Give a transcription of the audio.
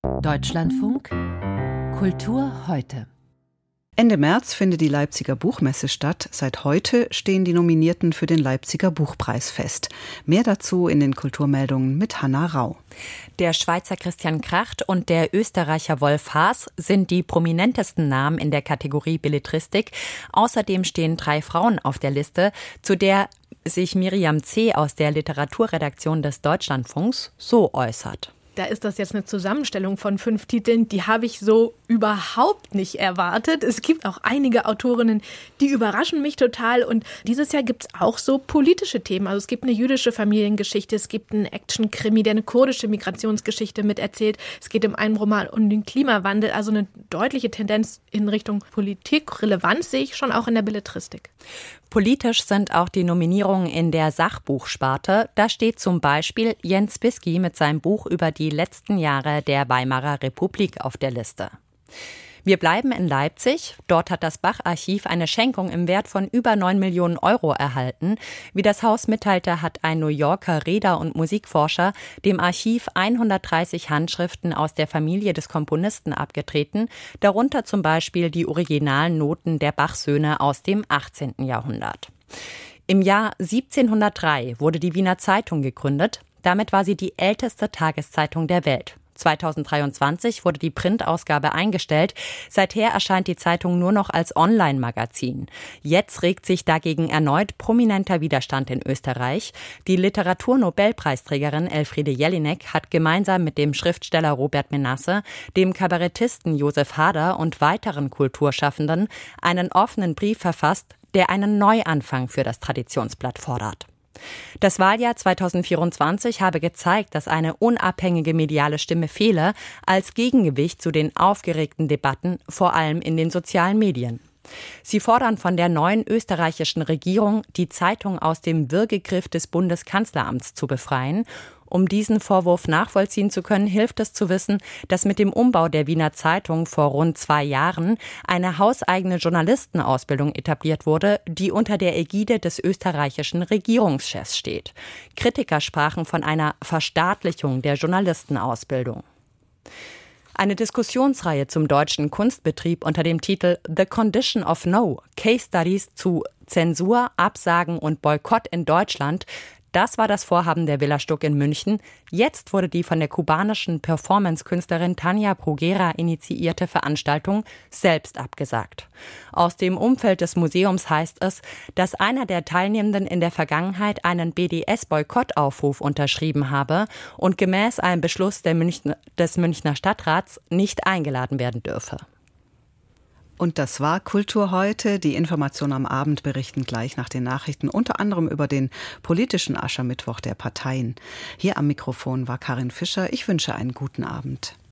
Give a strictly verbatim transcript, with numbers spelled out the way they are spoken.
Deutschlandfunk Kultur heute. Ende März findet die Leipziger Buchmesse statt. Seit heute stehen die Nominierten für den Leipziger Buchpreis fest. Mehr dazu in den Kulturmeldungen mit Hanna Rau. Der Schweizer Christian Kracht und der Österreicher Wolf Haas sind die prominentesten Namen in der Kategorie Belletristik. Außerdem stehen drei Frauen auf der Liste, zu der sich Miriam C. aus der Literaturredaktion des Deutschlandfunks so äußert. Da ist das jetzt eine Zusammenstellung von fünf Titeln, die habe ich so überhaupt nicht erwartet. Es gibt auch einige Autorinnen, die überraschen mich total. Und dieses Jahr gibt es auch so politische Themen. Also es gibt eine jüdische Familiengeschichte, es gibt einen Action-Krimi, der eine kurdische Migrationsgeschichte miterzählt. Es geht im einen Roman um den Klimawandel. Also eine deutliche Tendenz in Richtung Politik. Relevanz sehe ich schon auch in der Belletristik. Politisch sind auch die Nominierungen in der Sachbuchsparte. Da steht zum Beispiel Jens Bisky mit seinem Buch über die letzten Jahre der Weimarer Republik auf der Liste. Wir bleiben in Leipzig. Dort hat das Bach-Archiv eine Schenkung im Wert von über neun Millionen Euro erhalten. Wie das Haus mitteilte, hat ein New Yorker Räder- und Musikforscher dem Archiv hundertdreißig Handschriften aus der Familie des Komponisten abgetreten, darunter zum Beispiel die originalen Noten der Bach-Söhne aus dem achtzehnten Jahrhundert. Im Jahr siebzehnhundertdrei wurde die Wiener Zeitung gegründet. Damit war sie die älteste Tageszeitung der Welt. zweitausenddreiundzwanzig wurde die Printausgabe eingestellt. Seither erscheint die Zeitung nur noch als Online-Magazin. Jetzt regt sich dagegen erneut prominenter Widerstand in Österreich. Die Literaturnobelpreisträgerin Elfriede Jelinek hat gemeinsam mit dem Schriftsteller Robert Menasse, dem Kabarettisten Josef Hader und weiteren Kulturschaffenden einen offenen Brief verfasst, der einen Neuanfang für das Traditionsblatt fordert. Das Wahljahr zweitausendvierundzwanzig habe gezeigt, dass eine unabhängige mediale Stimme fehle, als Gegengewicht zu den aufgeregten Debatten, vor allem in den sozialen Medien. Sie fordern von der neuen österreichischen Regierung, die Zeitung aus dem Würgegriff des Bundeskanzleramts zu befreien. Um diesen Vorwurf nachvollziehen zu können, hilft es zu wissen, dass mit dem Umbau der Wiener Zeitung vor rund zwei Jahren eine hauseigene Journalistenausbildung etabliert wurde, die unter der Ägide des österreichischen Regierungschefs steht. Kritiker sprachen von einer Verstaatlichung der Journalistenausbildung. Eine Diskussionsreihe zum deutschen Kunstbetrieb unter dem Titel The Condition of No – Case Studies zu Zensur, Absagen und Boykott in Deutschland. Das war das Vorhaben der Villa Stuck in München. Jetzt wurde die von der kubanischen Performance-Künstlerin Tania Bruguera initiierte Veranstaltung selbst abgesagt. Aus dem Umfeld des Museums heißt es, dass einer der Teilnehmenden in der Vergangenheit einen B D S-Boykottaufruf unterschrieben habe und gemäß einem Beschluss der Münchner, des Münchner Stadtrats nicht eingeladen werden dürfe. Und das war Kultur heute. Die Informationen am Abend berichten gleich nach den Nachrichten, unter anderem über den politischen Aschermittwoch der Parteien. Hier am Mikrofon war Karin Fischer. Ich wünsche einen guten Abend.